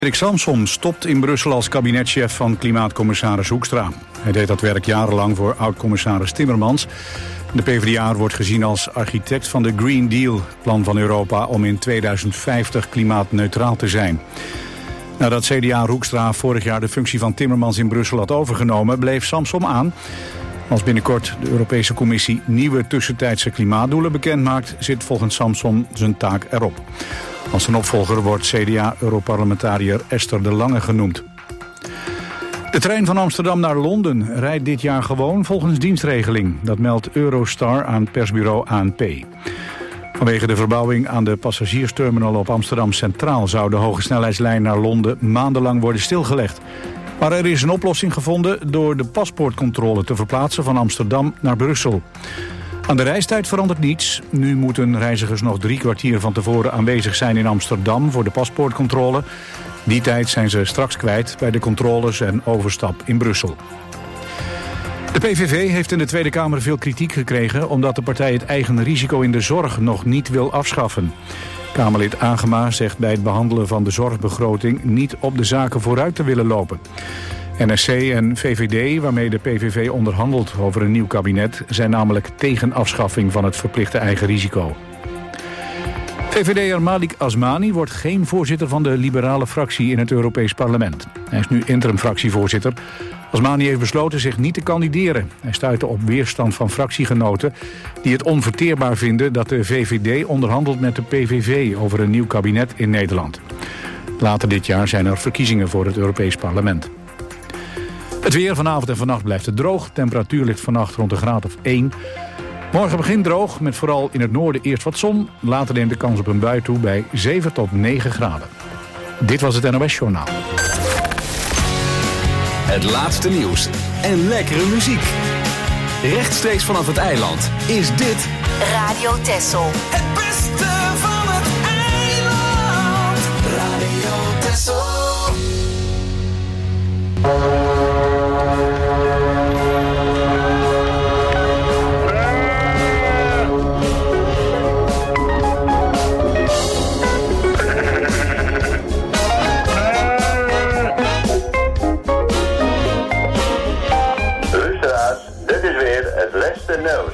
Erik Samsom stopt in Brussel als kabinetchef van klimaatcommissaris Hoekstra. Hij deed dat werk jarenlang voor oud-commissaris Timmermans. De PvdA wordt gezien als architect van de Green Deal, het plan van Europa om in 2050 klimaatneutraal te zijn. Nadat CDA Hoekstra vorig jaar de functie van Timmermans in Brussel had overgenomen, bleef Samsom aan. Als binnenkort de Europese Commissie nieuwe tussentijdse klimaatdoelen bekendmaakt, zit volgens Samsom zijn taak erop. Als zijn opvolger wordt CDA-europarlementariër Esther de Lange genoemd. De trein van Amsterdam naar Londen rijdt dit jaar gewoon volgens dienstregeling. Dat meldt Eurostar aan persbureau ANP. Vanwege de verbouwing aan de passagiersterminal op Amsterdam Centraal zou de hogesnelheidslijn naar Londen maandenlang worden stilgelegd. Maar er is een oplossing gevonden door de paspoortcontrole te verplaatsen van Amsterdam naar Brussel. Aan de reistijd verandert niets. Nu moeten reizigers nog 3 kwartier van tevoren aanwezig zijn in Amsterdam voor de paspoortcontrole. Die tijd zijn ze straks kwijt bij de controles en overstap in Brussel. De PVV heeft in de Tweede Kamer veel kritiek gekregen omdat de partij het eigen risico in de zorg nog niet wil afschaffen. Kamerlid Agema zegt bij het behandelen van de zorgbegroting niet op de zaken vooruit te willen lopen. NSC en VVD, waarmee de PVV onderhandelt over een nieuw kabinet, zijn namelijk tegen afschaffing van het verplichte eigen risico. VVD'er Malik Asmani wordt geen voorzitter van de liberale fractie in het Europees Parlement. Hij is nu interim-fractievoorzitter. Asmani heeft besloten zich niet te kandideren. Hij stuitte op weerstand van fractiegenoten die het onverteerbaar vinden dat de VVD onderhandelt met de PVV over een nieuw kabinet in Nederland. Later dit jaar zijn er verkiezingen voor het Europees Parlement. Het weer vanavond en vannacht blijft het droog. Temperatuur ligt vannacht rond een graad of 1. Morgen begint droog, met vooral in het noorden eerst wat zon. Later neemt de kans op een bui toe bij 7 tot 9 graden. Dit was het NOS Journaal. Het laatste nieuws en lekkere muziek. Rechtstreeks vanaf het eiland is dit Radio Texel. Het beste van het eiland. Radio Texel. Nieuws.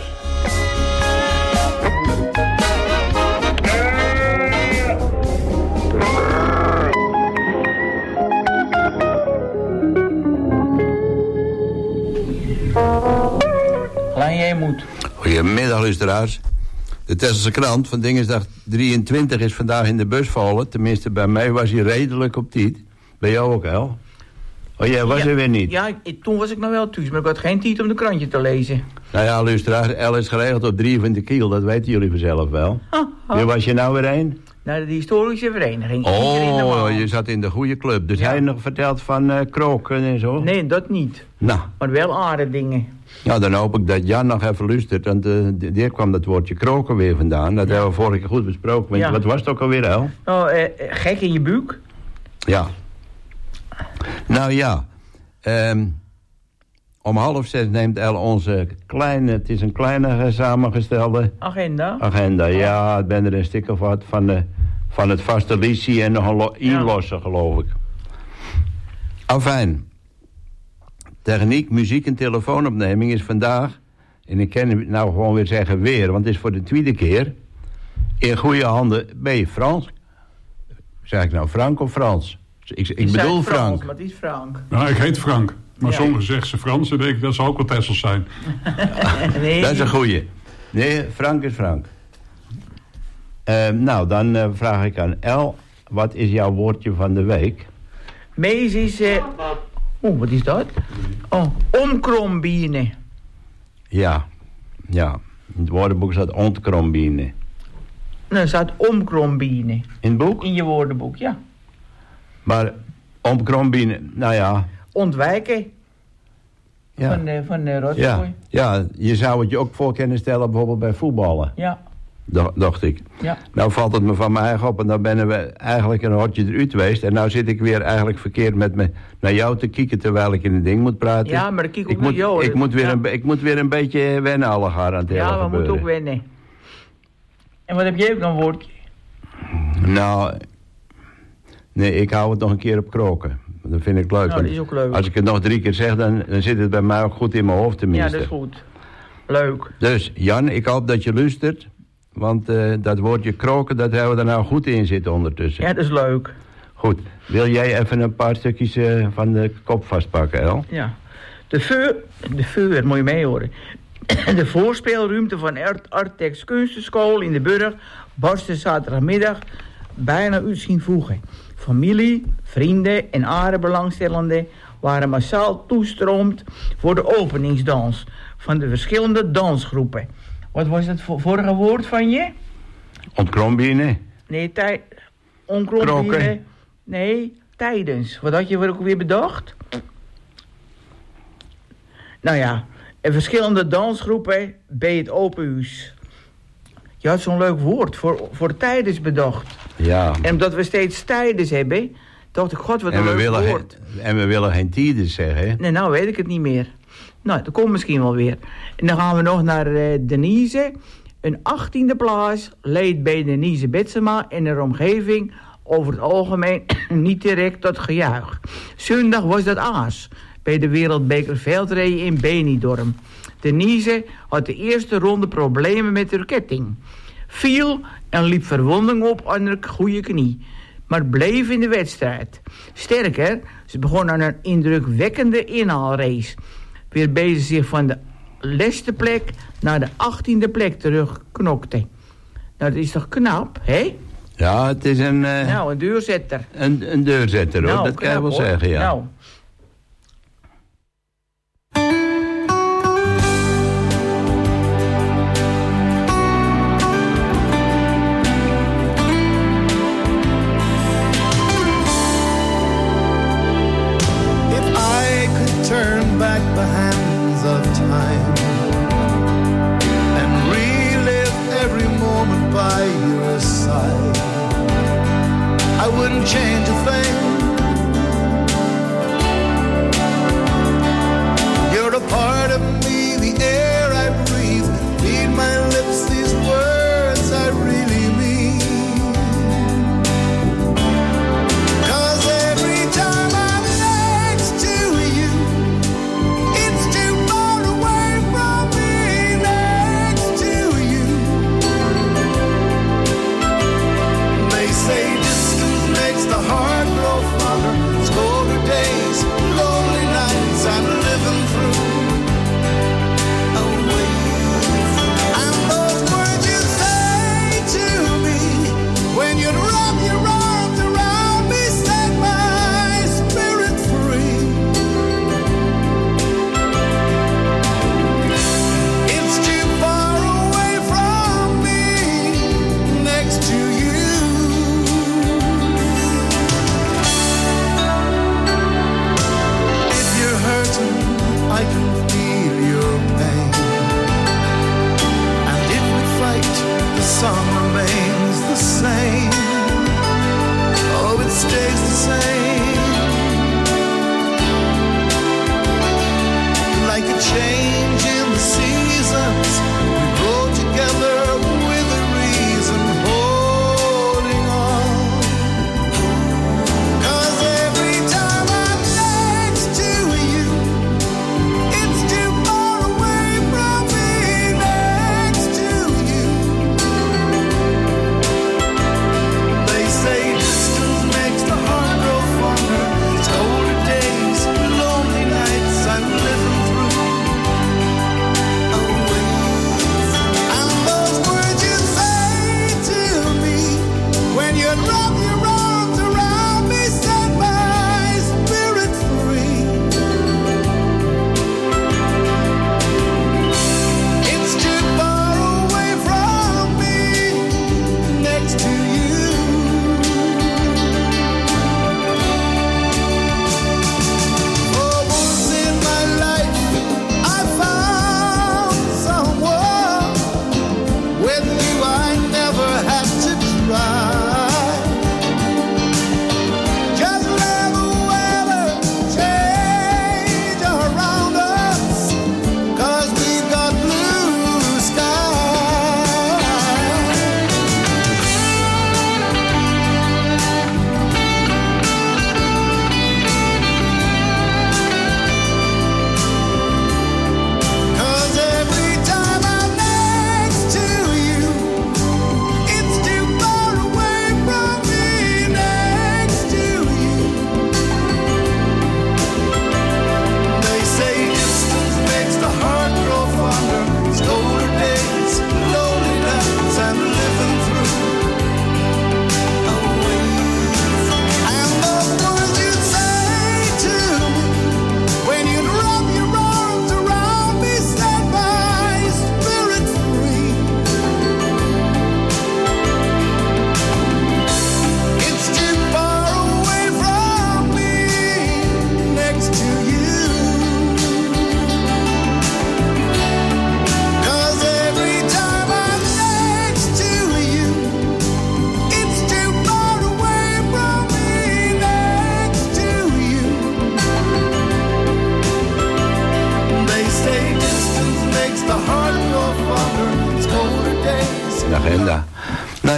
Alleen jij moet. Goedemiddag, luisteraars. De Tesselse krant van Dingesdag 23 is vandaag in de bus vallen. Tenminste, bij mij was hij redelijk op tijd. Bij jou ook, El? Oh, jij was er weer niet? Ja, toen was ik nog wel thuis, maar ik had geen tijd om de krantje te lezen. Nou ja, luisteraars, El is geregeld op 23 kilo, dat weten jullie vanzelf wel. Wie was je nou weer een? Naar de historische vereniging. Oh, je zat in de goede club. Dus hij nog verteld van kroken en zo? Nee, dat niet. Nou. Maar wel aardige dingen. Nou, dan hoop ik dat Jan nog even luistert. Want daar kwam dat woordje kroken weer vandaan. Dat hebben we vorige keer goed besproken. Want wat was het ook alweer, El? Oh, gek in je buik? Ja. Nou ja. Om 5:30 neemt El onze kleine, het is een kleine samengestelde... Agenda, ja. Ik ben er een stuk of wat van het vaste liedje en nog een inlossen, geloof ik. Afijn. Techniek, muziek en telefoonopneming is vandaag... en ik kan het nou gewoon weer zeggen weer... want het is voor de tweede keer... in goede handen. Ben je Frans? Zeg ik nou Frank of Frans? Ik bedoel Frank. Maar het is Frank. Nou, ik heet Frank. Maar sommigen zeggen ze Frans en denk ik dat zou ook wel Tessels zijn. Nee. Dat is een goeie. Nee, Frank is Frank. Nou, dan vraag ik aan El... wat is jouw woordje van de week? Mees is... wat is dat? Oh, omkrombine. Ja. In het woordenboek staat ontkrombine. Nou, er staat omkrombine. In het boek? In je woordenboek, ja. Maar omkrombine, nou ja... Ontwijken. Ja. Van Rotterdam. Ja, je zou het je ook voor kunnen stellen bijvoorbeeld bij voetballen. Ja. Dacht ik. Ja. Nou valt het me van mij eigen op en dan ben we eigenlijk een hortje eruit geweest. En nou zit ik weer eigenlijk verkeerd met me naar jou te kijken terwijl ik in het ding moet praten. Ja, maar dan kijk ik naar jou. Ik moet weer een beetje wennen alle garanteren. Ja, we moeten ook wennen. En wat heb jij ook nog een woordje? Nee, ik hou het nog een keer op kroken. Dat vind ik leuk. Nou, dat is ook leuk. Als ik het nog 3 keer zeg, dan zit het bij mij ook goed in mijn hoofd tenminste. Ja, dat is goed. Leuk. Dus Jan, ik hoop dat je luistert. Want dat woordje kroken, dat hebben we er nou goed in zitten ondertussen. Ja, dat is leuk. Goed. Wil jij even een paar stukjes van de kop vastpakken, El? Ja. De vuur, moet je mee horen. De voorspeelruimte van Artex Kunstenschool in de Burg barstte zaterdagmiddag bijna uit zien voegen. Familie, vrienden en andere belangstellenden waren massaal toestroomd voor de openingsdans van de verschillende dansgroepen. Wat was het vorige woord van je? Ontkrombine. Nee, onkrombine. Kroken. Nee, tijdens. Wat had je ook weer bedacht? Nou ja, verschillende dansgroepen bij het open huis. Je had zo'n leuk woord voor tijdens bedacht. Ja. En omdat we steeds tijdens hebben, dacht ik, god, wat een leuk woord. En we willen geen tijdens zeggen, hè? Nee, nou weet ik het niet meer. Nou, dat komt misschien wel weer. En dan gaan we nog naar Denise. Een 18e plaats leidt bij Denise Betsema en haar omgeving over het algemeen niet direct tot gejuich. Zondag was dat aas bij de Wereldbeker veldrijden in Benidorm. Denise had de eerste ronde problemen met haar ketting. Viel en liep verwonding op aan haar goede knie, maar bleef in de wedstrijd. Sterker, ze begon aan een indrukwekkende inhaalrace, waarbij ze zich van de leste plek naar de 18e plek terugknokte. Nou, dat is toch knap, hè? Ja, het is een... Nou, een deurzetter. Een deurzetter, hoor. Nou, Dat kan je wel hoor. zeggen, ja. Nou. Turn back the hands of time and relive every moment by your side, I wouldn't change a thing. You're a part of me, the air I breathe. Read my lips, these words I really mean. 'Cause every time I'm next to you, it's too far away from me next to you. They say distance makes the heart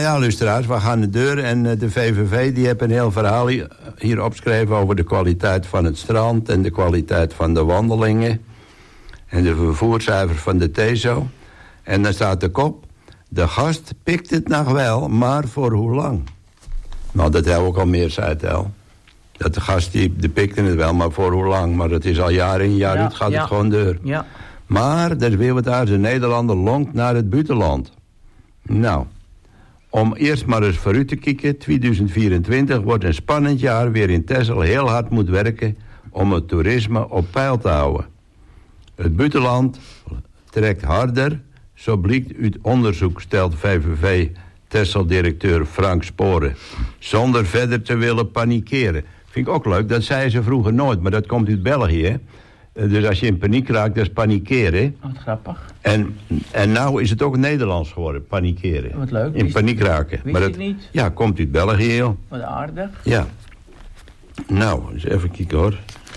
ja, luisteraars, we gaan de deur. En de VVV die heeft een heel verhaal hier opgeschreven over de kwaliteit van het strand en de kwaliteit van de wandelingen en de vervoerscijfers van de TESO. En dan staat de kop: de gast pikt het nog wel, maar voor hoe lang? Nou, dat hebben we ook al meer gezegd, El. Dat de gast die pikte het wel, maar voor hoe lang? Maar dat is al jaar in jaar uit, gaat het gewoon deur. Ja. Maar, dat is weer wat uit. De Nederlander longt naar het buitenland. Nou, om eerst maar eens vooruit te kijken. 2024 wordt een spannend jaar weer in Texel heel hard moet werken om het toerisme op peil te houden. Het buitenland trekt harder, zo blijkt uit onderzoek, stelt VVV Texel-directeur Frank Sporen, zonder verder te willen panikeren. Vind ik ook leuk, dat zeiden ze vroeger nooit, maar dat komt uit België. Dus als je in paniek raakt, dat is panikeren. Wat grappig. En nou is het ook Nederlands geworden, panikeren. Wat leuk. In paniek raken. Wist maar je dat het niet? Ja, komt uit België, joh. Wat aardig. Ja. Nou, eens even kijken hoor.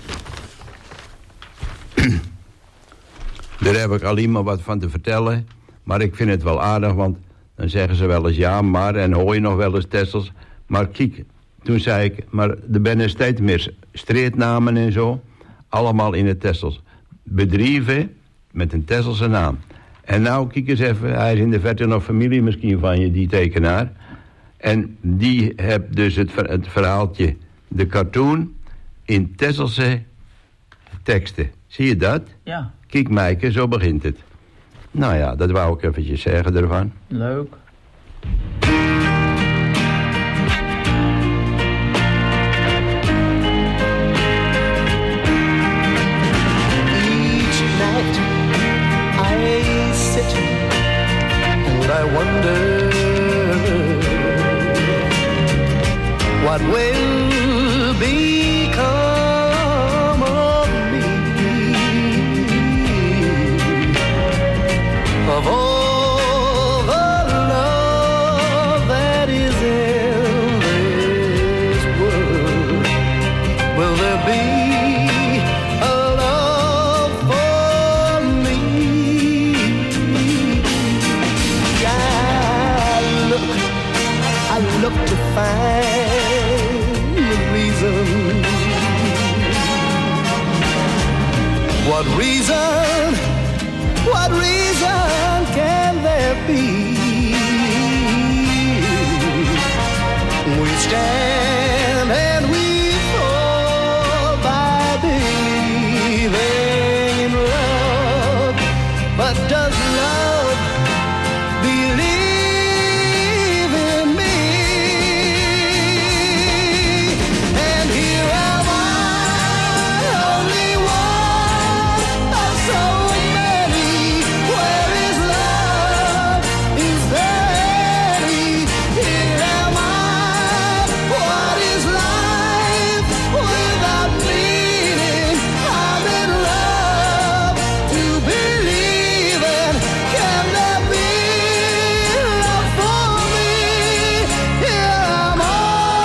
Daar heb ik alleen maar wat van te vertellen. Maar ik vind het wel aardig, want dan zeggen ze wel eens ja, maar... en hoor je nog wel eens Tessels. Maar kijk, toen zei ik... maar er zijn steeds meer streetnamen en zo... allemaal in het Tessels. Bedrijven met een Tesselse naam. En nou, kijk eens even... hij is in de verte nog familie misschien van je, die tekenaar. En die heeft dus het verhaaltje... de cartoon in Tesselse teksten. Zie je dat? Ja. Kijk, Meike, zo begint het. Nou ja, dat wou ik eventjes zeggen ervan. Leuk. Each night I sit and I wonder what will become of me, of all the love that is in this world. Will there be a love for me? I look to find the reason. What reason can there be? We stand and we fall by believing in love, but does love believe in me? And here am I, only one of so many. Where is love? Is there any? Here am I. What is life without meaning? I'm in love to believe in. Can there be love for me? Here am I.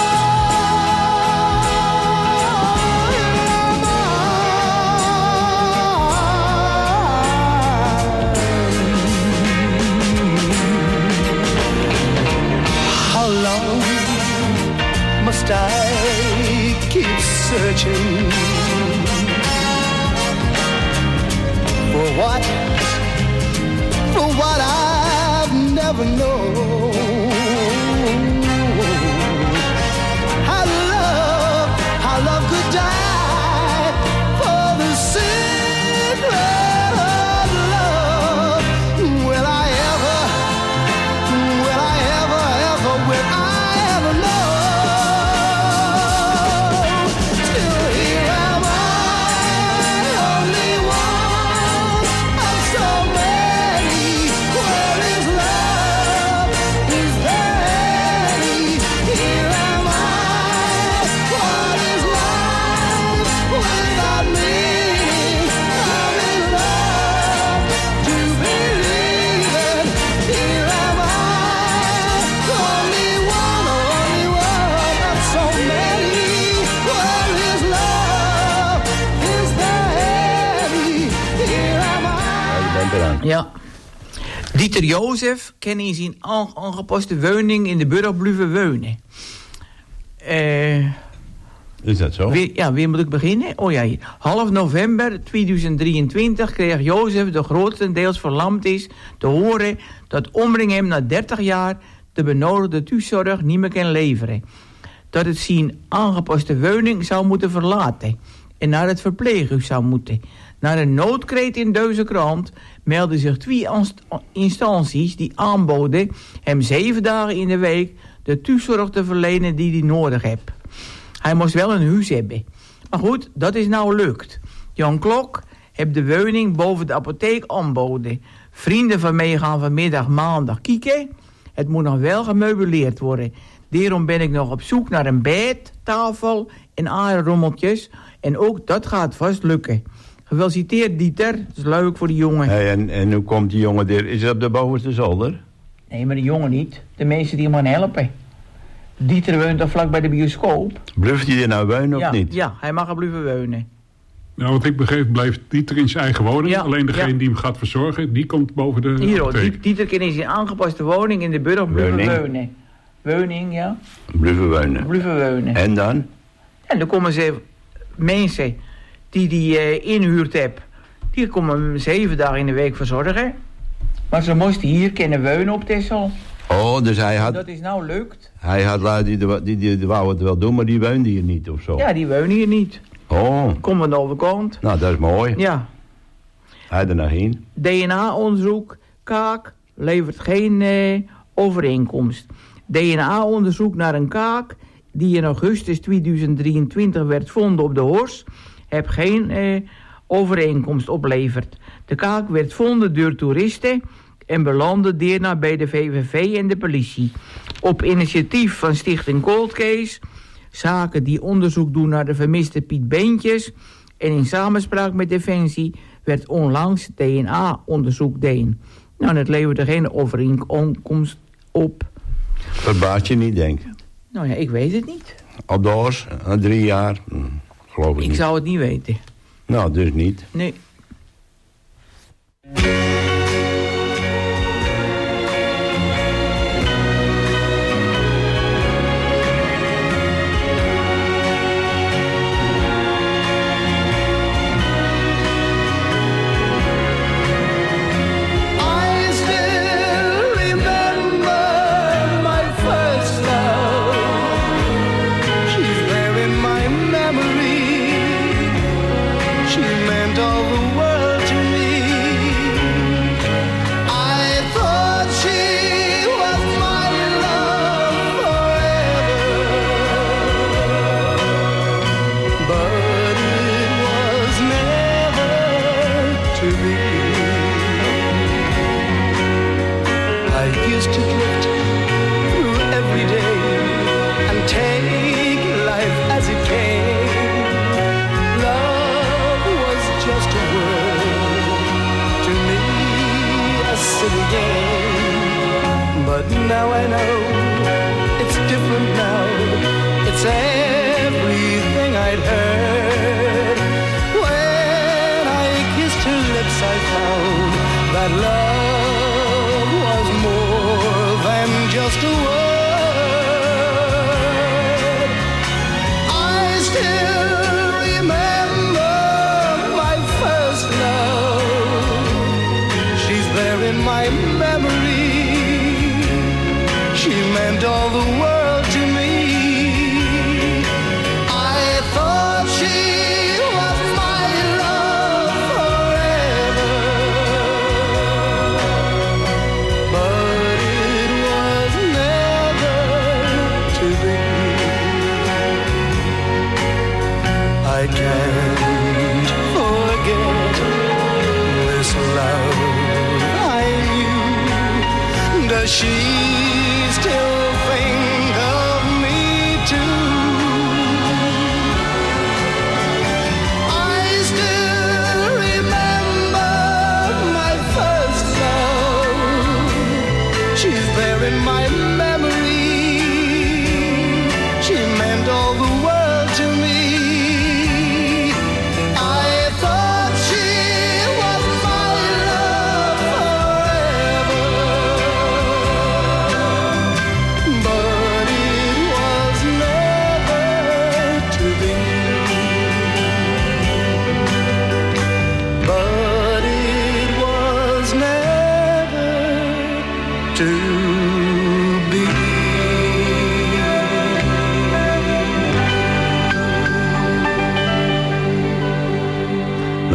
How long must I keep searching for what I've never known? How love could die for the secret of love. Will I ever know? Still here am I, only one of so many. Where is love? Is there any? Here am I. What is life without meaning? I'm in love to believe it. Here am I, only one of so many. Where is love? Is there any? Here am I. Ja, je bent eraan. Ja. Dieter Jozef kan in zijn aangepaste woning in de burg blijven wonen. Is dat zo? Wie moet ik beginnen? Oh ja, hier. Half november 2023 kreeg Jozef, de grotendeels verlamd is, te horen dat Omring hem na 30 jaar de benodigde thuiszorg niet meer kan leveren. Dat het zijn aangepaste woning zou moeten verlaten en naar het verpleeghuis zou moeten. Na een noodkreet in deze krant meldden zich 2 instanties die aanboden hem 7 dagen in de week de thuiszorg te verlenen die hij nodig heeft. Hij moest wel een huis hebben. Maar goed, dat is nou lukt. Jan Klok heeft de woning boven de apotheek aanboden. Vrienden van mij gaan vanmiddag maandag kijken. Het moet nog wel gemeubileerd worden. Daarom ben ik nog op zoek naar een bed, tafel en aarderommeltjes. En ook dat gaat vast lukken. Gefeliciteerd Dieter, dat is leuk voor die jongen. Hey, en hoe komt die jongen er? Is hij op de bovenste zolder? Nee, maar de jongen niet. De mensen die hem gaan helpen. Dieter woont toch vlak bij de bioscoop? Bluft hij er nou wonen of niet? Ja, hij mag er blijven wonen. Nou, wat ik begreep, blijft Dieter in zijn eigen woning. Ja, Alleen degene die hem gaat verzorgen, die komt boven de Hier, apotheek. Dieter kan in zijn aangepaste woning in de burg blijven wonen. Woning, ja. Blijven wonen. Blijven wonen. En dan? En dan komen ze mensen die inhuurd hebben, die komen hem 7 dagen in de week verzorgen. Maar ze moesten hier kunnen wonen op Texel. Oh, dus hij had... Dat is nou lukt. Hij had lui die wou het wel doen, maar die woonde hier niet of zo. Ja, die wonen hier niet. Oh. Kom aan de overkant. Nou, dat is mooi. Ja. Hij er nog heen. DNA-onderzoek, kaak, levert geen overeenkomst. DNA-onderzoek naar een kaak die in augustus 2023 werd gevonden op de Horst, heb geen overeenkomst opleverd. De kaak werd gevonden door toeristen en belandde daarna bij de VVV en de politie. Op initiatief van Stichting Cold Case, zaken die onderzoek doen naar de vermiste Piet Beentjes, en in samenspraak met Defensie werd onlangs DNA-onderzoek deen. Nou, dat leverde geen overeenkomst op. Verbaas je niet, denk ik. Nou ja, ik weet het niet. Al doors, 3 jaar, geloof ik Ik niet. zou het niet weten. Nou, dus niet. Nee. I still remember my first love. She's there in my memory. She meant all the world to me. I thought she was my love forever, but it was never to be. I used to drift through every day and take life as it came. Love was just a word, to me a silly game. But now I know it's different now. It's everything I'd heard. When I kissed her lips I found that love was more than just a word. I still remember my first love. She's there in my memory. She meant all the world to me. I thought she was my love forever, but it was never to be. I can't forget this love I knew. Does she still think of me too? I still remember my first love. She's there in my memory. She meant all the world to me.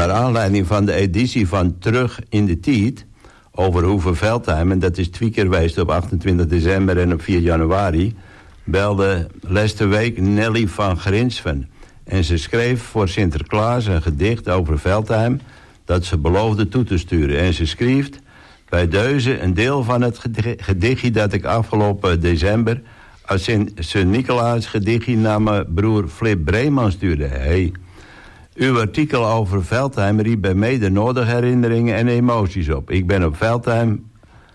naar aanleiding van de editie van Terug in de Tijd over Hoeve Veldheim, en dat is 2 keer geweest op 28 december en op 4 januari, belde laatste week Nelly van Grinsven. En ze schreef voor Sinterklaas een gedicht over Veldheim dat ze beloofde toe te sturen. En ze schreef bij deze een deel van het gedichtje dat ik afgelopen december als Sint-Nicolaas gedichtje naar mijn broer Flip Breeman stuurde. Hey. Uw artikel over Veldheim riep bij mij de nodige herinneringen en emoties op. Ik ben op Veldheim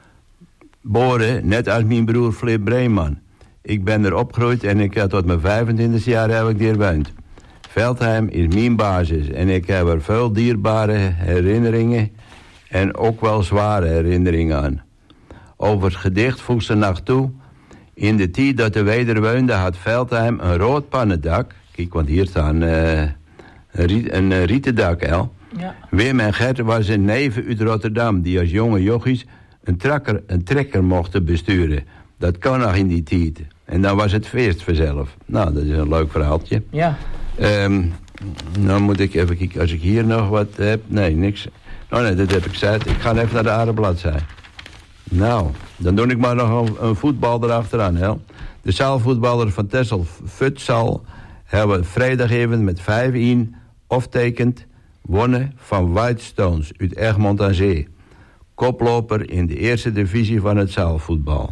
geboren, net als mijn broer Flip Breeman. Ik ben er opgegroeid en ik heb tot mijn 25 jaar heb ik hier gewoond. Veldheim is mijn basis en ik heb er veel dierbare herinneringen en ook wel zware herinneringen aan. Over het gedicht voegt ze nog toe: in de tijd dat de weder woonde had Veldheim een rood pannendak. Kijk, want hier staan een rieten dak, El. Ja. Wim en Gert was een neven uit Rotterdam die als jonge jochies een trekker mochten besturen. Dat kon nog in die tijd. En dan was het feest vanzelf. Nou, dat is een leuk verhaaltje. Ja. Nou moet ik even kijken, als ik hier nog wat heb. Nee, niks. Oh nee, dat heb ik gezegd. Ik ga even naar de aardebladzij. Nou, dan doe ik maar nog een voetbal erachteraan, hè. De zaalvoetballer van Texel Futsal hebben vrijdag even met 5-1 aftekend wonnen van Whitestones uit Egmond aan Zee. Koploper in de eerste divisie van het zaalvoetbal.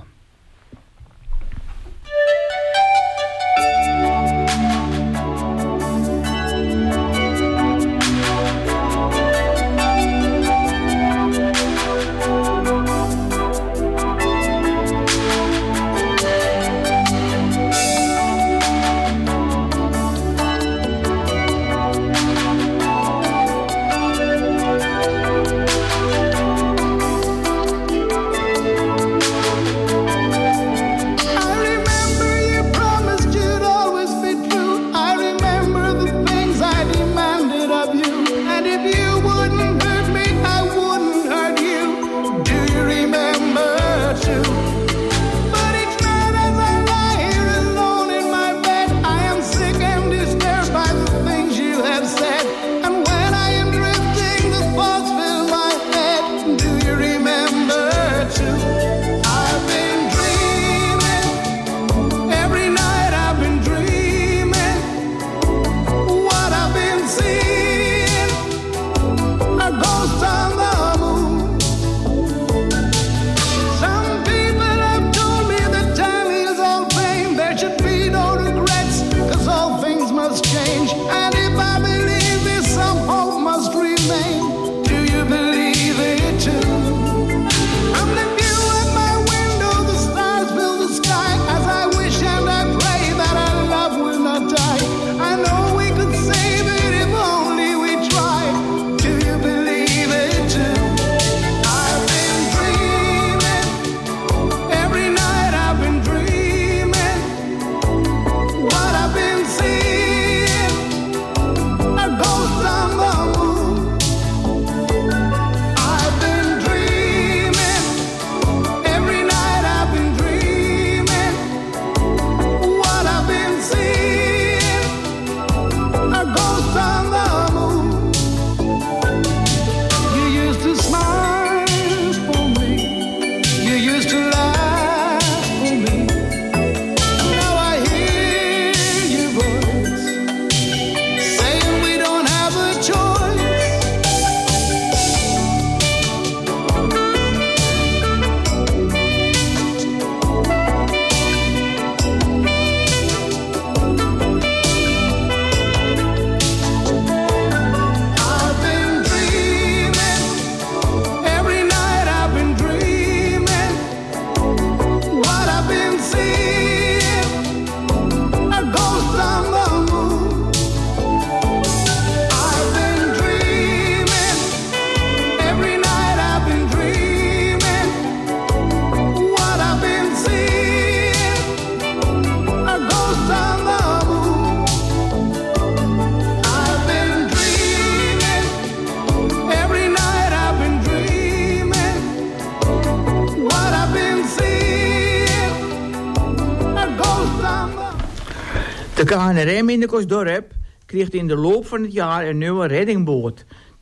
De KNRM in de Kostdorp kreeg in de loop van het jaar een nieuwe reddingboot.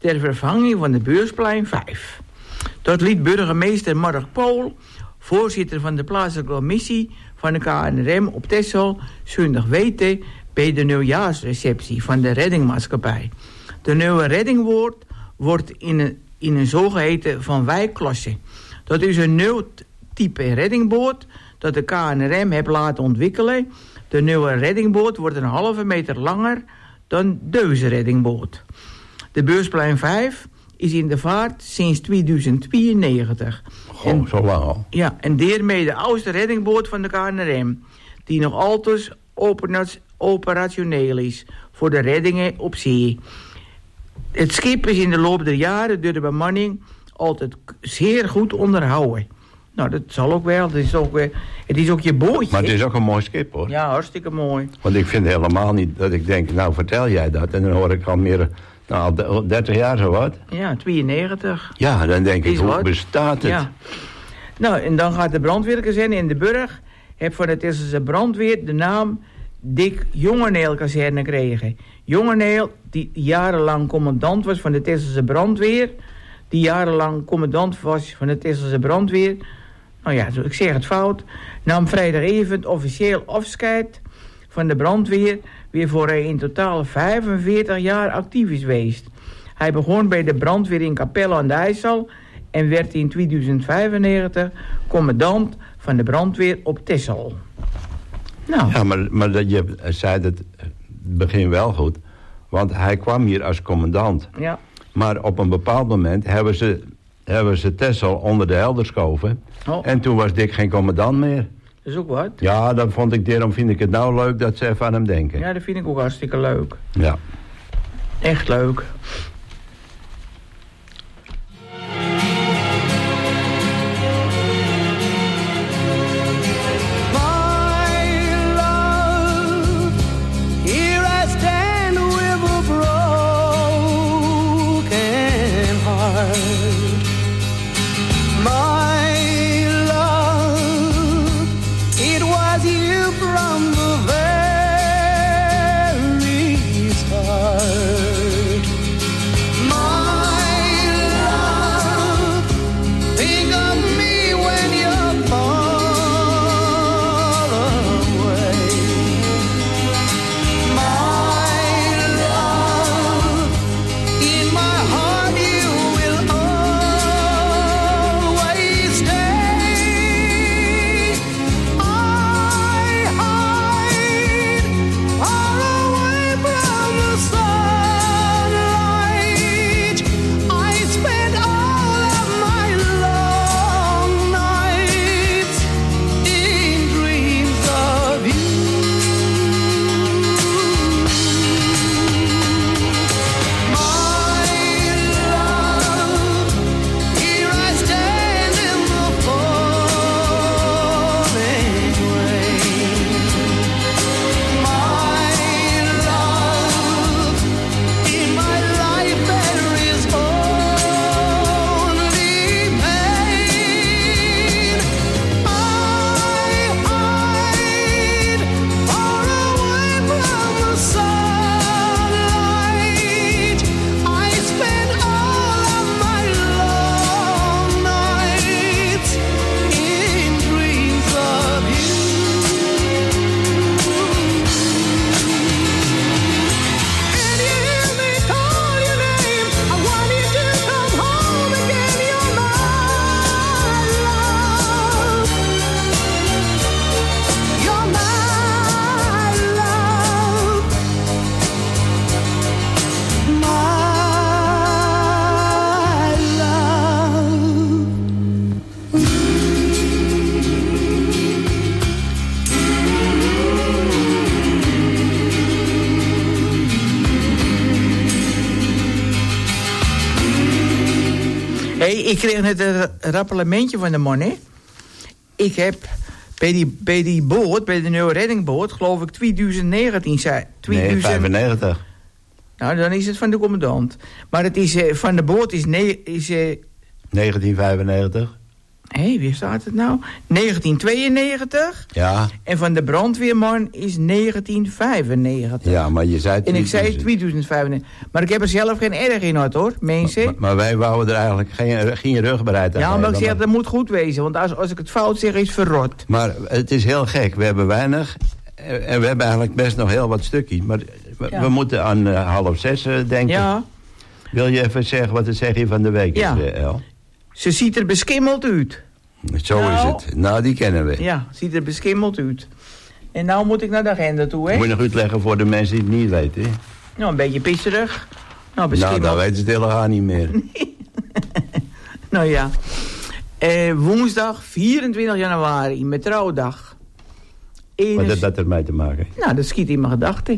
ter vervanging van de Beursplein 5. Dat liet burgemeester Mark Pool, voorzitter van de plaatselijke commissie van de KNRM op Texel, zondag weten bij de nieuwjaarsreceptie van de reddingmaatschappij. De nieuwe reddingboot wordt in een zogeheten Van Wijk-klasse. Dat is een nieuw type reddingboot dat de KNRM heeft laten ontwikkelen. De nieuwe reddingboot wordt een halve meter langer dan deze reddingboot. De Beursplein 5 is in de vaart sinds 2092. Goh, zo lang al. Ja, en daarmee de oudste reddingboot van de KNRM, die nog altijd operationeel is voor de reddingen op zee. Het schip is in de loop der jaren door de bemanning altijd zeer goed onderhouden. Nou, dat zal ook wel. Het is ook je bootje. Maar het is ook een mooi schip, hoor. Ja, hartstikke mooi. Want ik vind helemaal niet dat ik denk, nou vertel jij dat. En dan hoor ik al meer, al 30 jaar zo wat. Ja, 92. Ja, dan denk ik, Is hoe wat? bestaat het? Ja. Nou, en dan gaat de brandweerkazerne in de Burg, heeft van de Tesselse brandweer de naam Dick Jongeneel-kazerne gekregen. Jongeneel, die jarenlang commandant was van de Tesselse brandweer. Die jarenlang commandant was van de Tesselse brandweer. Nou ja, ik zeg het fout. Nam vrijdagavond officieel afscheid van de brandweer, waarvoor hij in totaal 45 jaar actief is geweest. Hij begon bij de brandweer in Capelle aan de IJssel en werd in 2095 commandant van de brandweer op Texel. Nou. Ja, maar dat je zei het begin wel goed. Want hij kwam hier als commandant. Ja. Maar op een bepaald moment hebben ze Texel onder de Helder geschoven. Oh. En toen was Dick geen commandant meer. Dat is ook wat. Ja, daarom vind ik het nou leuk dat ze even aan hem denken. Ja, dat vind ik ook hartstikke leuk. Ja. Echt leuk. Ik kreeg net een rappelementje van de man, hè. Ik heb bij die boot, bij de nieuwe reddingboot, geloof ik 2019 zei. 95. Nou, dan is het van de commandant. Maar het is van de boot is 1995. Wie staat het nou? 1992. Ja. En van de brandweerman is 1995. Ja, maar je zei... En ik zei 2095. Maar ik heb er zelf geen erg in had, hoor, mensen. Maar wij wouden er eigenlijk geen rugbereid aan Ja, maar ik geven, zeg, dat moet goed wezen. Want als ik het fout zeg, is het verrot. Maar het is heel gek. We hebben weinig. En we hebben eigenlijk best nog heel wat stukjes. Maar we moeten aan 5:30 denken. Ja. Wil je even zeggen wat het zeg je van de week Ja. is, El? Ze ziet er beskimmeld uit. Zo is het. Nou, die kennen we. Ja, ziet er beskimmeld uit. En nou moet ik naar de agenda toe, hè? Moet je nog uitleggen voor de mensen die het niet weten. Nou, een beetje pisserig. Nou, Nou, beskimmeld. dan weten ze het helemaal niet meer. Nou ja. Woensdag 24 januari, met trouwdag. Wat heeft dat ermee te maken? Nou, dat schiet in mijn gedachten.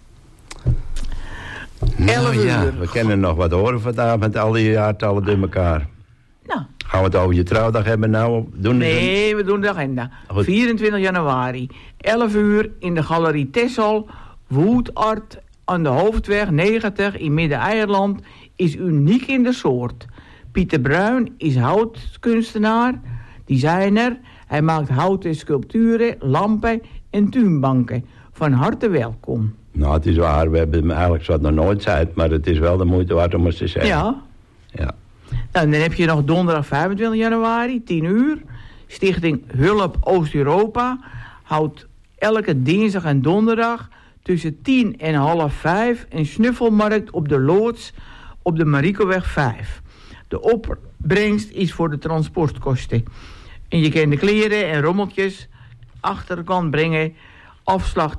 11 Nou ja, uur. we kunnen nog wat horen vandaag met alle jaartallen door elkaar. Nou, Gaan we het over je trouwdag hebben nou? nee, we doen de agenda. Goed. 24 januari, 11 uur in de Galerie Texel. Woodart aan de Hoofdweg 90 in Midden-Eierland is uniek in de soort. Pieter Bruin is houtkunstenaar, designer. Hij maakt houten sculpturen, lampen en tuinbanken. Van harte welkom. Nou, het is waar. We hebben hem eigenlijk zo nog nooit gezegd, maar het is wel de moeite waard om eens te zeggen. Ja. Ja. Nou, dan heb je nog donderdag 25 januari, 10 uur. Stichting Hulp Oost-Europa houdt elke dinsdag en donderdag tussen 10 en 4:30 een snuffelmarkt op de loods op de Mariekoweg 5. De opbrengst is voor de transportkosten. En je kan de kleren en rommeltjes achter de kant brengen. Afslag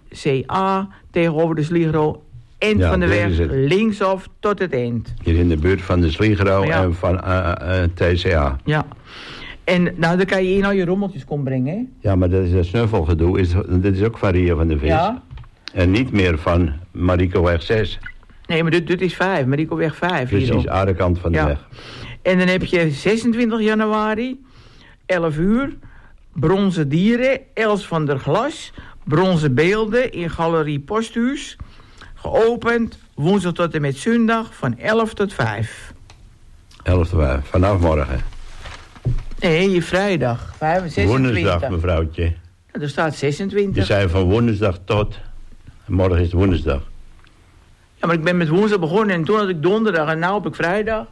TCA tegenover de Sligro. Eind Ja, van de daar weg is het. linksaf tot het eind. Hier in de buurt van de Sligro Ja. en van TCA. Ja. En nou, dan kan je in al je rommeltjes komen brengen, hè? Ja, maar dat is een snuffelgedoe. Dat is ook van Rio van de Vis. Ja. En niet meer van Mariekoweg 6. Nee, maar dit is 5, Mariekoweg 5. Precies, hierop. aan de kant van de Ja. weg. En dan heb je 26 januari, 11 uur, bronzen dieren, Els van der Glas, bronzen beelden in Galerie Posthuis. Geopend woensdag tot en met zondag van 11 tot 5. 11e vanaf morgen. Nee, vrijdag, 26. Woensdag, mevrouwtje. Ja, er staat 26. Je zei van woensdag tot... Morgen is woensdag. Ja, maar ik ben met woensdag begonnen en toen had ik donderdag en nu heb ik vrijdag.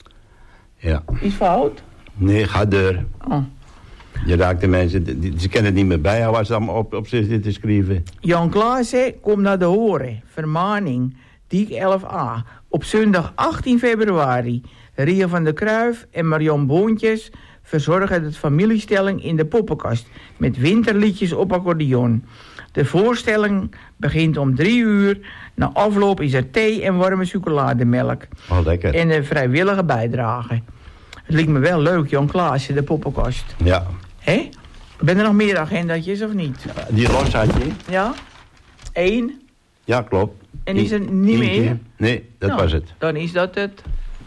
Ja. Iets fout? Nee, ga deur. Oh. Je raakt de mensen... Ze kennen het niet meer bijhouden als ze allemaal op zitten te schrijven. Jan Klaassen, kom naar de horen. Vermaning, Diek 11a. Op zondag 18 februari. Ria van der Kruijf en Marion Boontjes verzorgen het familiestelling in de poppenkast. Met winterliedjes op accordeon. De voorstelling begint om 3 uur. Na afloop is er thee en warme chocolademelk. Oh, lekker. En een vrijwillige bijdrage. Het lijkt me wel leuk, Jan Klaassen, de poppenkast. Ja. Hé? Ben er nog meer agendatjes of niet? Die los had je? Ja? 1. Ja, klopt. En is er niet meer? Eentje. Nee, dat Nou, was het. Dan is dat het.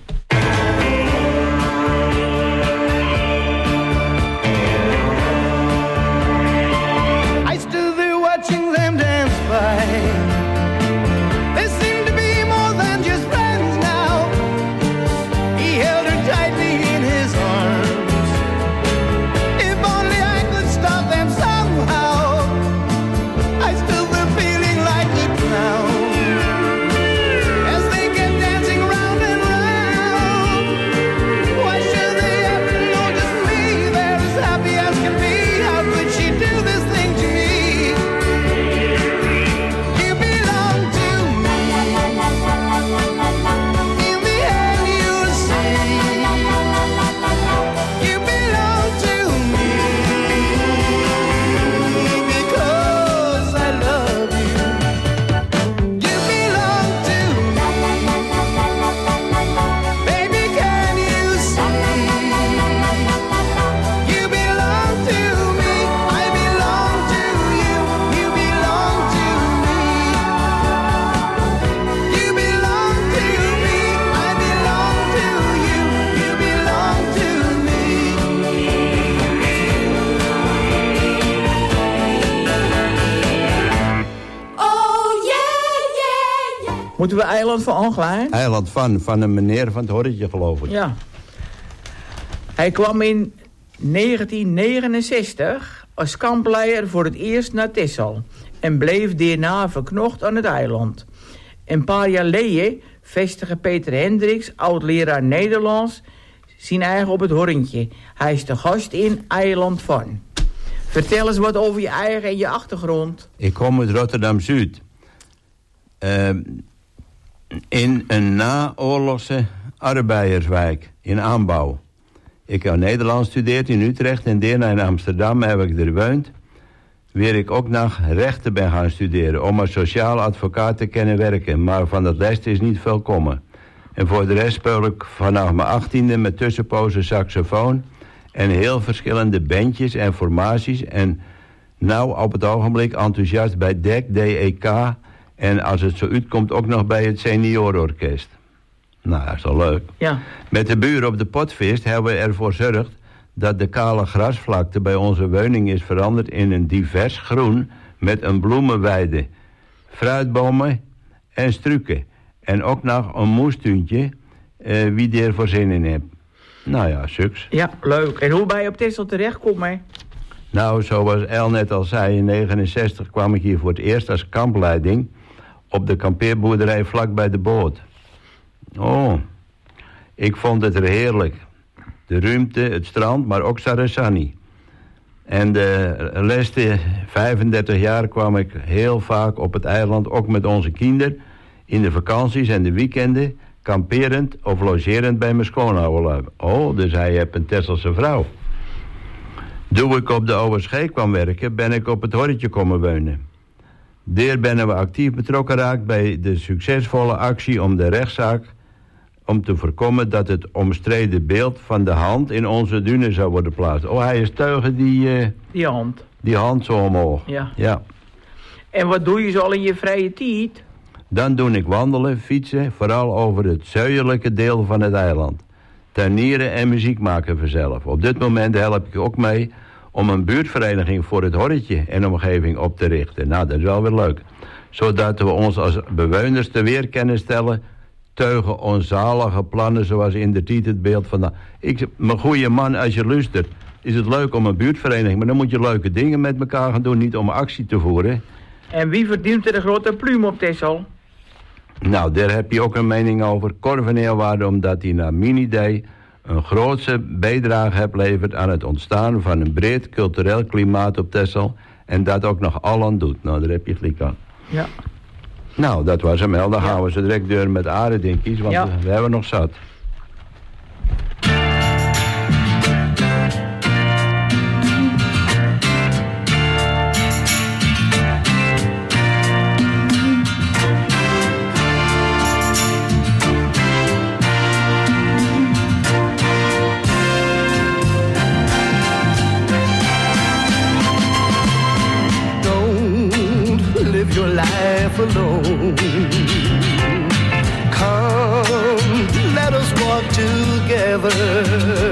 I stood there watching them dance by. They seem to be more than just friends now. He held her tightly in his arms. If only I could stop them somehow. I stood there feeling like a clown as they kept dancing round and round. Why should they have to notice me? They're as happy as can be. How could she do this thing to me? You belong to me. In the end you'll see. You belong to me. Because I love you. You belong to me. Baby, can you see? You belong to me. I belong to you. You belong to me. You belong to me. I belong to you. You belong to me. Oh yeah, yeah, yeah. Moeten we Eiland van Anglein? Eiland van een meneer van het horretje, geloof ik. Ja. Hij kwam in 1969 als kampleider voor het eerst naar Texel en bleef daarna verknocht aan het eiland. Een paar jaar geleden vestigde Peter Hendricks, oud-leraar Nederlands, zijn eigen op het Horntje. Hij is de gast in Eiland van. Vertel eens wat over je eigen en je achtergrond. Ik kom uit Rotterdam-Zuid. In een naoorlogse arbeiderswijk in aanbouw. Ik heb Nederlands gestudeerd in Utrecht en daarna in Amsterdam heb ik er gewoond. Waar ik ook nog rechten ben gaan studeren om als sociaal advocaat te kunnen werken. Maar van dat les is niet veel komen. En voor de rest speel ik vanaf mijn 18e met tussenpozen saxofoon. En heel verschillende bandjes en formaties. En nou op het ogenblik enthousiast bij DEK. En als het zo uitkomt ook nog bij het seniorenorkest. Nou, dat is wel leuk. Ja. Met de buren op de Potvist hebben we ervoor gezorgd dat de kale grasvlakte bij onze woning is veranderd in een divers groen met een bloemenweide, fruitbomen en struiken. En ook nog een moestuintje, wie er voor zin in heeft. Nou ja, succes. Ja, leuk. En hoe ben je op Texel terechtkomen? Nou, zoals El net al zei, in 1969 kwam ik hier voor het eerst als kampleiding op de kampeerboerderij vlak bij de boot. Oh, ik vond het er heerlijk. De ruimte, het strand, maar ook Sarasani. En de laatste 35 jaar kwam ik heel vaak op het eiland, ook met onze kinderen, in de vakanties en de weekenden, kamperend of logerend bij mijn schoonouderlui. Oh, dus hij heeft een Tesselse vrouw. Toen ik op de OSG kwam werken, ben ik op het Horretje komen wonen. Daar ben we actief betrokken geraakt bij de succesvolle actie om de rechtszaak om te voorkomen dat het omstreden beeld van de hand in onze duinen zou worden geplaatst. Oh, hij is teugen die hand. Die hand zo omhoog. Ja. En wat doe je zo al in je vrije tijd? Dan doe ik wandelen, fietsen, vooral over het zuidelijke deel van het eiland. Tuinieren en muziek maken vanzelf. Op dit moment help ik ook mee om een buurtvereniging voor het Horretje en omgeving op te richten. Nou, dat is wel weer leuk. Zodat we ons als bewoners te weer kunnen stellen teugen onzalige plannen zoals in de titel het beeld van... mijn goede man, als je luistert, is het leuk om een buurtvereniging, maar dan moet je leuke dingen met elkaar gaan doen, niet om actie te voeren. En wie verdient er de grote pluim op Texel? Nou, daar heb je ook een mening over. Cor van Eerwaarde, omdat hij naar mijn idee een grootse bijdrage heeft leverd aan het ontstaan van een breed cultureel klimaat op Texel en dat ook nog al aan doet. Nou, daar heb je gelijk aan. Ja. Nou, dat was hem wel. Dan gaan we ze direct door met aardinkies, want we hebben nog zat. Alone. Come, let us walk together.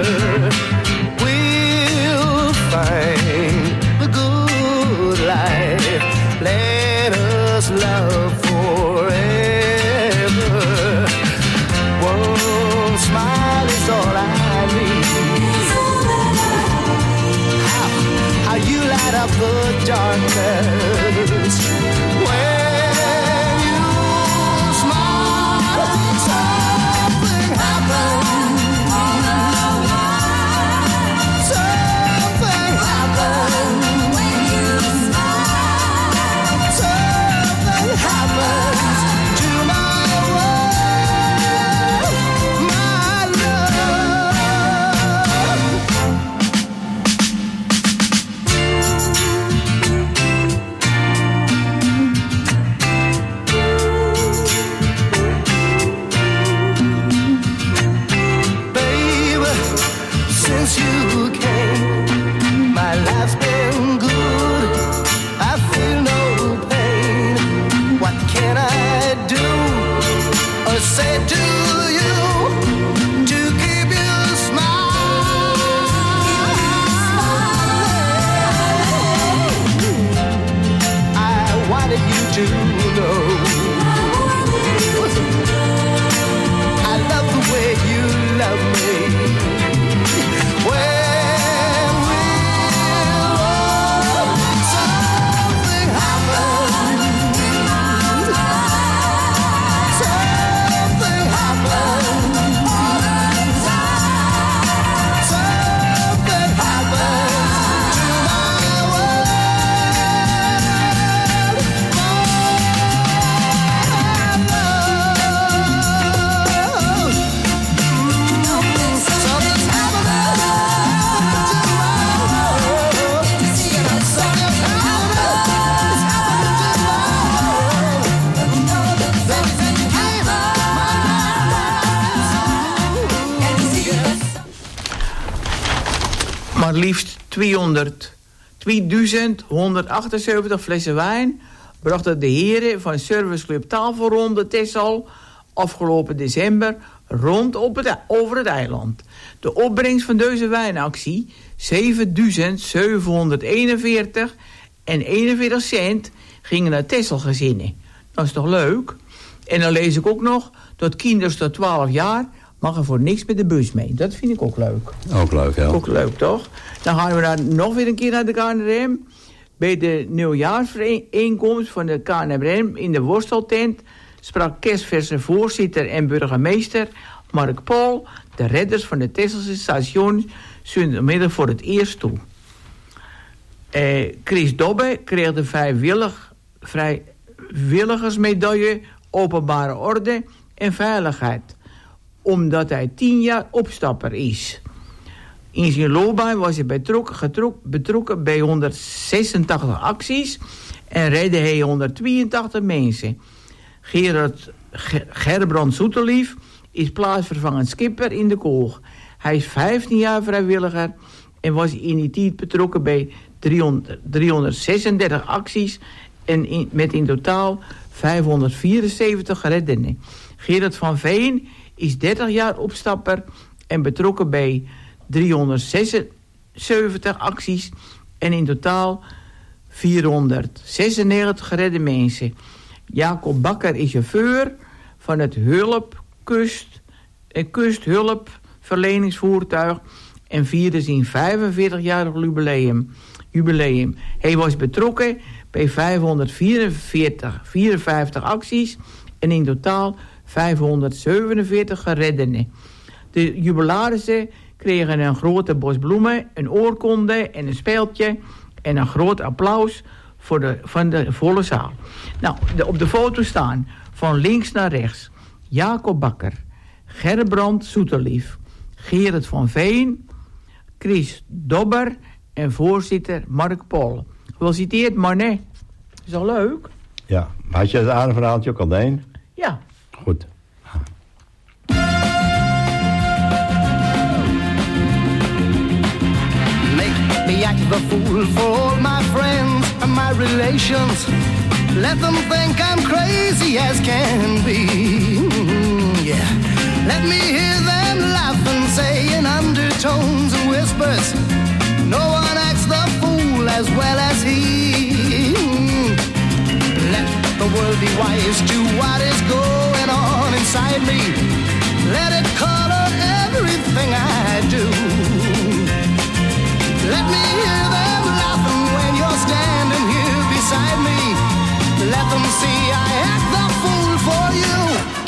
We'll find the good life. Let us love forever. One smile is all I need. How you light up the darkness. I love the way you love me. When maar liefst 2178 flessen wijn brachten de heren van serviceclub Tafelronde Texel afgelopen december rond over het eiland. De opbrengst van deze wijnactie, 7.741 en 41 cent, gingen naar Texelgezinnen. Dat is toch leuk? En dan lees ik ook nog dat kinders tot 12 jaar mag er voor niks met de bus mee. Dat vind ik ook leuk. Ook leuk, ja. Ook leuk, toch? Dan gaan we nog weer een keer naar de KNRM. Bij de nieuwjaarsbijeenkomst van de KNRM in de Worsteltent sprak kerstverse voorzitter en burgemeester Mark Paul de redders van de Texelse station zondagmiddag voor het eerst toe. Chris Dobbe kreeg de vrijwilligersmedaille openbare orde en veiligheid, omdat hij 10 jaar opstapper is. In zijn loopbaan was hij betrokken bij 186 acties en redde hij 182 mensen. Gerbrand Soeterlief is plaatsvervangend skipper in de Koog. Hij is 15 jaar vrijwilliger en was in die tijd betrokken bij 336 acties en met in totaal 574 gereddenen. Gerard van Veen is 30 jaar opstapper en betrokken bij 376 acties en in totaal 496 geredde mensen. Jacob Bakker is chauffeur van het kusthulpverleningsvoertuig en vierde zijn 45-jarig jubileum. Hij was betrokken bij 554 acties en in totaal 547 gereddenen. De jubilarissen kregen een grote bos bloemen, een oorkonde en een speeltje en een groot applaus van de volle zaal. Nou, op de foto staan van links naar rechts Jacob Bakker, Gerbrand Soeterlief, Gerard van Veen, Chris Dobber en voorzitter Mark Paul. Gefeliciteerd, Marne. Is toch leuk? Ja, had je het aanverhaaltje ook al heen? Ja. Goed. Make me act the fool for all my friends and my relations. Let them think I'm crazy as can be. Yeah. Let me hear them laugh and say in undertones and whispers, no one acts the fool as well as he. Let the world be wise to what is going on inside me. Let it color everything I do. Let me hear them laughing when you're standing here beside me. Let them see I act the fool for you.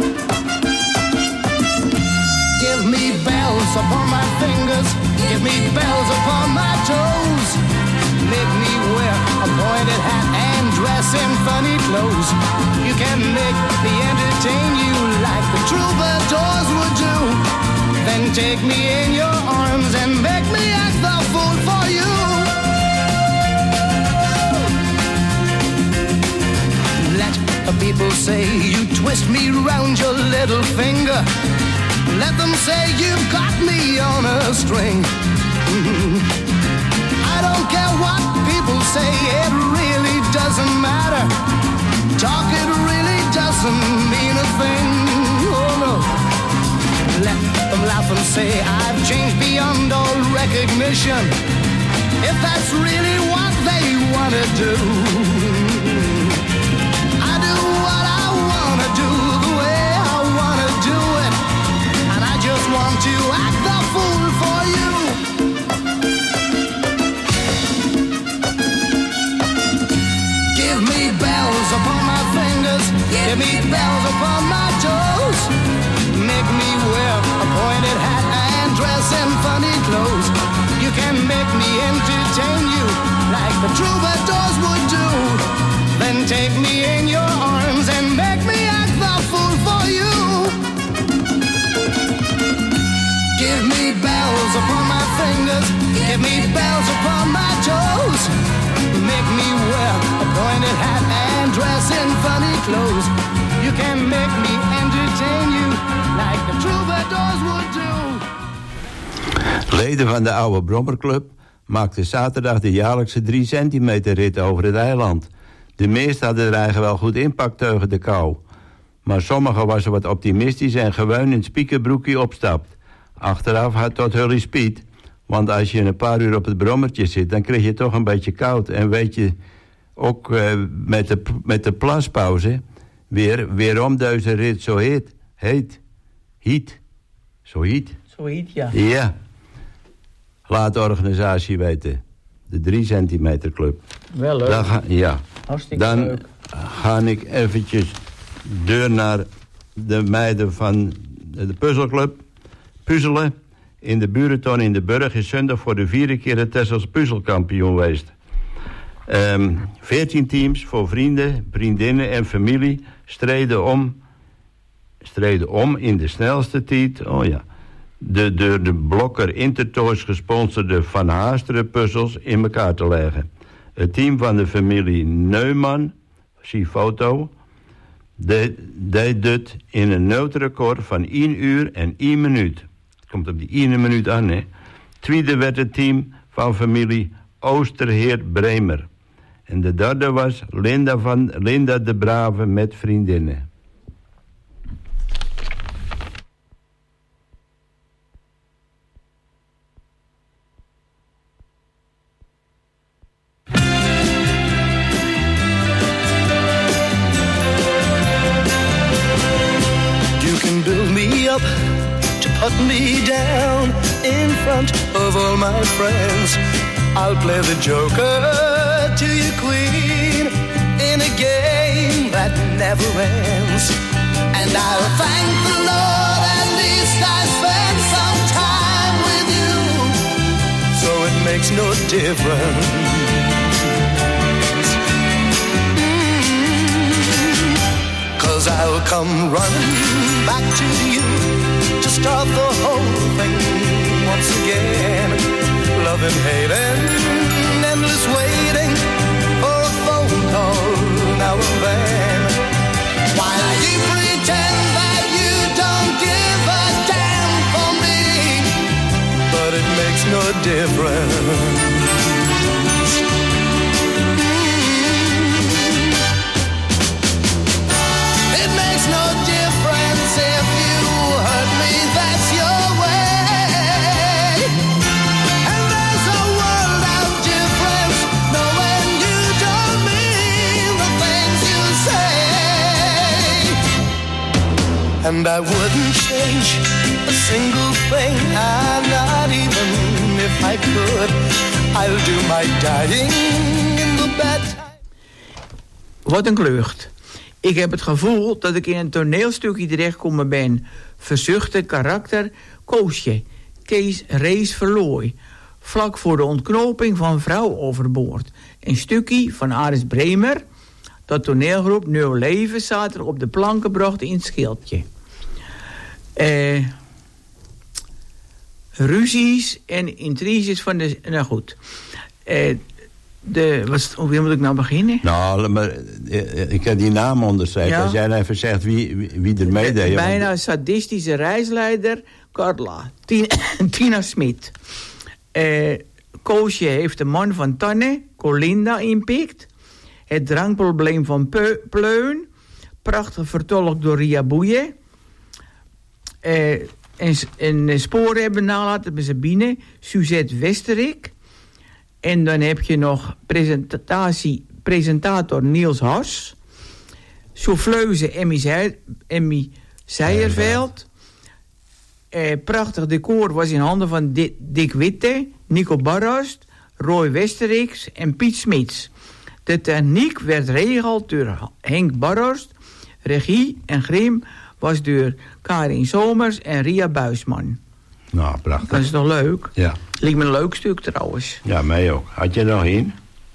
Give me bells upon my fingers, give me bells upon my toes. Make me wear a pointed hat and dress in funny clothes. You can make me entertain you like the troubadours would do. Then take me in your arms and make me act the fool for you. Let the people say you twist me round your little finger. Let them say you've got me on a string. I don't care what people say, it really doesn't matter. Talk, it really doesn't mean a thing. Oh no. Let them laugh and say I've changed beyond all recognition, if that's really what they want to do. I do what I want to do, the way I want to do it, and I just want to act the fool for you. Give me bells upon my fingers, give me bells upon my toes. Make me wear a pointed hat and dress in funny clothes. You can make me entertain you like the troubadours would do. Then take me in your arms and make me act the fool for you. Give me bells upon my fingers, give me bells upon my toes. Make me wear a pointed hat and dress in funny clothes. You can make me entertain you like the troubadours would do. Leden van de oude Brommerclub maakte zaterdag de jaarlijkse 3 centimeter rit over het eiland. De meesten hadden er eigenlijk wel goed inpakt tegen de kou. Maar sommigen was wat optimistisch en gewoon in het spiekerbroekje opstapt. Achteraf had tot hullie spiet. Want als je een paar uur op het brommertje zit, dan krijg je toch een beetje koud. En weet je, ook met de plaspauze, weerom deze rit zo heet. Zo heet, ja. Ja. Laat de organisatie weten. De 3 centimeter club. Wel leuk. Ja. Hartstikke Dan leuk. ga ik eventjes deur naar de meiden van de puzzelclub. Puzzelen. In de Burenton in de Burg is zondag voor de 4e keer het Tessels puzzelkampioen geweest. 14 teams voor vrienden, vriendinnen en familie streden om in de snelste tijd. Oh ja. De door de Blokker Intertoys gesponsorde Van Haasteren puzzels in elkaar te leggen. Het team van de familie Neumann, zie foto, deed dit in een noodrecord van 1 uur en 1 minuut. Het komt op die 1 minuut aan, hè. Tweede werd het team van familie Oosterheert Bremer. En de derde was Linda de Brave met vriendinnen. Put me down in front of all my friends. I'll play the joker to your queen in a game that never ends. And I'll thank the Lord at least I spent some time with you, so it makes no difference. 'Cause I'll come running back to you to start the whole thing once again. Love and hating, endless waiting for a phone call now and then. While you pretend that you don't give a damn for me, but it makes no difference. It makes no difference if you hurt me, that's your way. And there's a world of difference knowing you don't mean the things you say. And I wouldn't change a single thing, and not even if I could. I'll do my dying in the bad time. Wat een klucht. Ik heb het gevoel dat ik in een toneelstukje terechtgekomen ben. Verzuchte karakter Koosje, Kees Rees Verlooy. Vlak voor de ontknoping van Vrouw overboord. Een stukje van Aris Bremer, dat toneelgroep Nieuw Leven zaterdag op de planken bracht in het Schildje. Ruzies en intriges van de... Nou goed. Hoe moet ik nou beginnen? Nou, maar ik heb die naam onderschreven. Ja. Als jij even zegt wie er meedeed. Bijna sadistische reisleider Carla. Tina Smit. Koosje heeft de man van Tanne, Colinda, inpikt. Het drankprobleem van Pleun. Prachtig vertolkt door Ria Boeien. En sporen hebben nalaten bij Sabine. Suzette Westerik. En dan heb je nog presentator Niels Hars. Souffleuse Emmy Seijerveld. Prachtig decor was in handen van Dick Witte, Nico Barrast, Roy Westeriks en Piet Smits. De techniek werd geregeld door Henk Barrast. Regie en grim was door Karin Somers en Ria Buisman. Nou, prachtig. Dat is toch leuk? Ja. Lijkt me een leuk stuk trouwens. Ja, mij ook. Had je er nog in?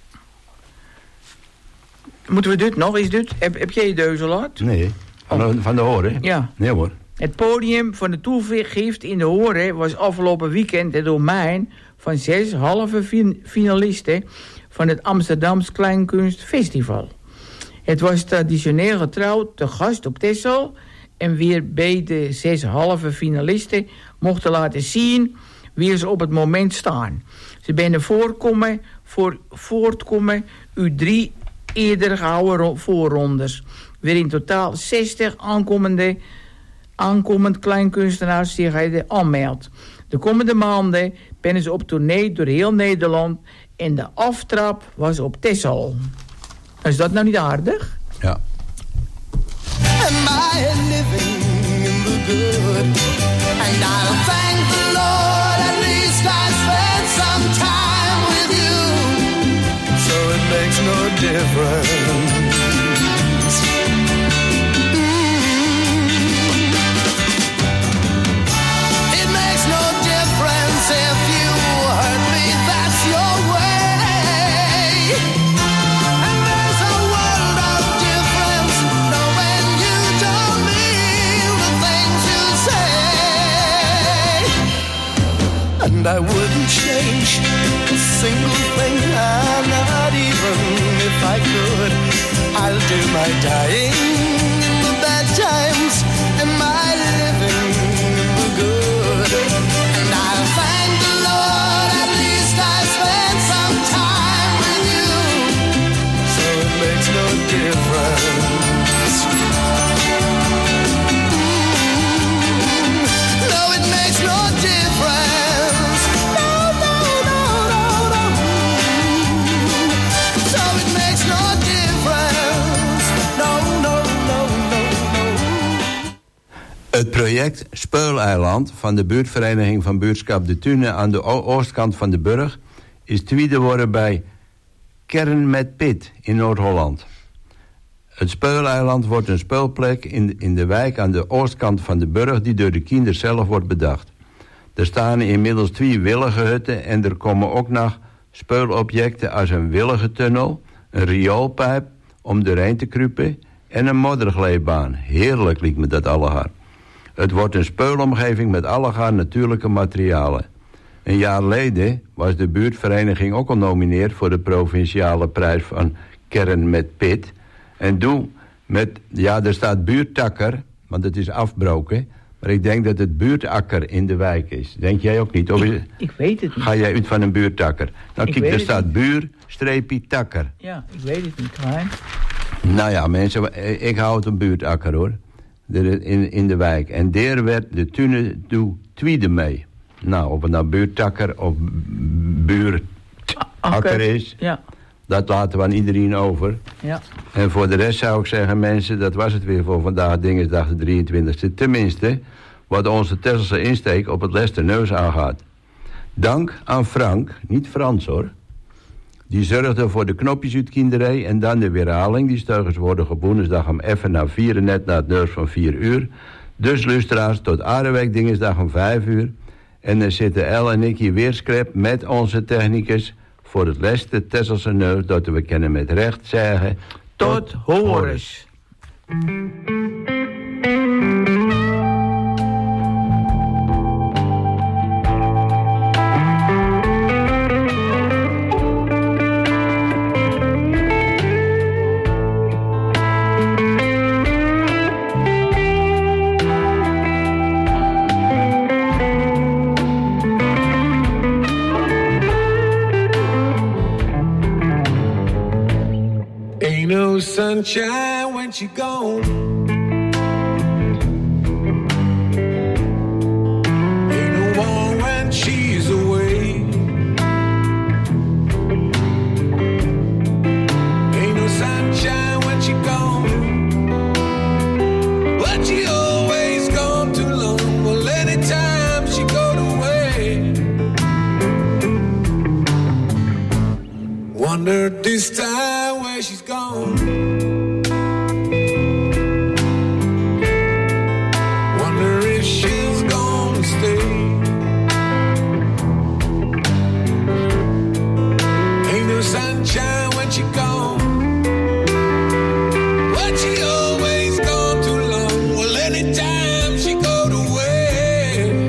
Moeten we dit nog? Is dit? Heb jij je deuzel gehad? Nee. Van de Horen? Ja. Nee hoor. Het podium van de toegift in de Horen was afgelopen weekend het domein van 6 halve finalisten van het Amsterdams Kleinkunstfestival. Het was traditioneel getrouwd te gast op Texel en weer bij de 6 halve finalisten mochten laten zien wie ze op het moment staan. Ze zijn voortkomen uit 3 eerder gehouden voorrondes, weer in totaal 60 aankomend kleinkunstenaars zich aanmeldt. De komende maanden ben ze op tournee door heel Nederland en de aftrap was op Texel. Is dat nou niet aardig? Ja. Am I living in the good? And I'll thank the Lord, at least I spent some time with you. So it makes no difference. It makes no difference if you hurt me, that's your way. And there's a world of difference knowing you don't mean the things you say. And I wouldn't change a single thing, not even if I could. I'll do my dying in the bad times and my living in the good. And I'll thank the Lord, at least I spent some time with you. So it makes no difference. No, it makes no difference. No, no, no, no, no. So it makes no difference. No, no, no, no, no. Het project Speuleiland van de buurtvereniging van buurtschap De Tune aan de oostkant van de Burg is tweede worden bij Kern met Pit in Noord-Holland. Het Speuleiland wordt een speelplek in de wijk aan de oostkant van de Burg die door de kinderen zelf wordt bedacht. Er staan inmiddels 2 willige hutten en er komen ook nog speelobjecten als een willige tunnel, een rioolpijp om doorheen te kruipen en een modderglijbaan. Heerlijk liet me dat allegaar. Het wordt een speelomgeving met allegaar natuurlijke materialen. Een jaar geleden was de buurtvereniging ook al nomineerd voor de provinciale prijs van Kern met Pit. En doe met, ja, er staat buurtakker, want het is afbroken. Maar ik denk dat het buurtakker in de wijk is. Denk jij ook niet? Of Ik weet het niet. Ga jij uit van een buurtakker? Nou kijk, er staat buur-takker. Ja, ik weet het niet, Klein. Nou ja, mensen, ik hou het een buurtakker hoor. In de wijk. En daar werd de Tune tweede mee. Nou, of het nou buurtakker of buurtakker is, Ja. dat laten we aan iedereen over. Ja. En voor de rest zou ik zeggen, mensen, dat was het weer voor vandaag, Dinsdag de 23e. Tenminste, wat onze Tesselse insteek op het Lesterneus aangaat. Dank aan Frank, niet Frans hoor. Die zorgde voor de knopjes uit kinderij en dan de weerhaling. Die steugers worden op woensdag om even na 4 net na het neus van 4 uur. Dus luisteraars tot Aardeweek dinsdag om 5 uur. En dan zitten El en ik hier weer script met onze technicus voor het leste Tesselse neus dat we kunnen met recht zeggen. Tot horens. Ain't no sunshine when she gone. Ain't no warm when she's away. Ain't no sunshine when she gone. But she always gone too long. Well, anytime she go away. Wonder this time where she's gone. Wonder if she's gonna stay. Ain't no sunshine when she gone. But she always gone too long. Well, anytime she go away.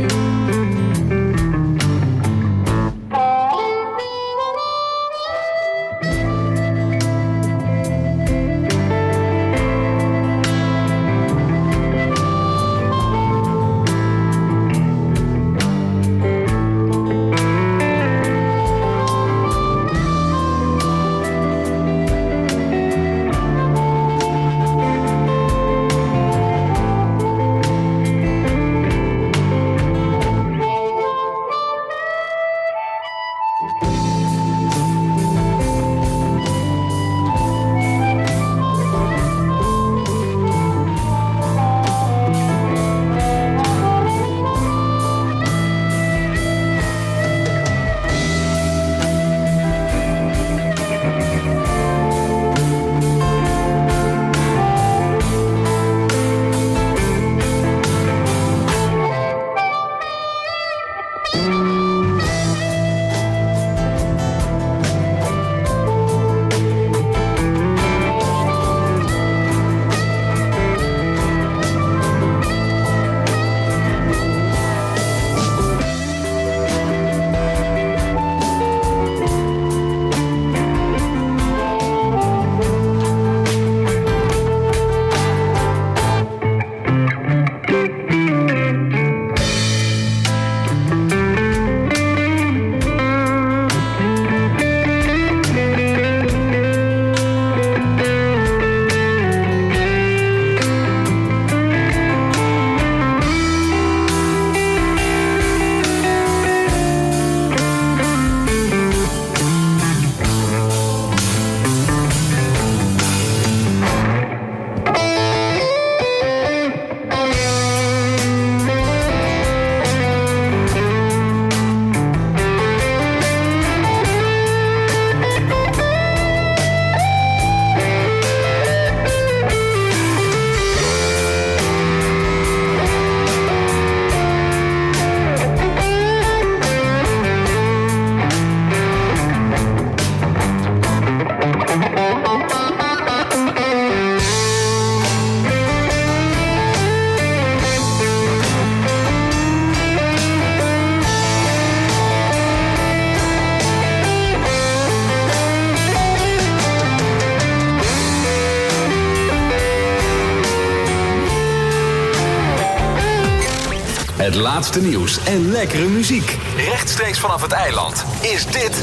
Het laatste nieuws en lekkere muziek. Rechtstreeks vanaf het eiland is dit...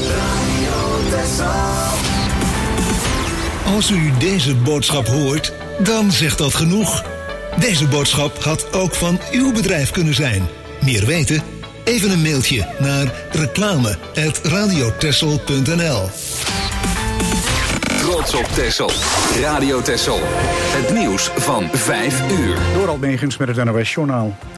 Als u deze boodschap hoort, dan zegt dat genoeg. Deze boodschap had ook van uw bedrijf kunnen zijn. Meer weten? Even een mailtje naar reclame@radiotexel.nl. Trots op Texel. Radio Texel. Het nieuws van 5 uur. Dorald Megens met het NOS Journaal.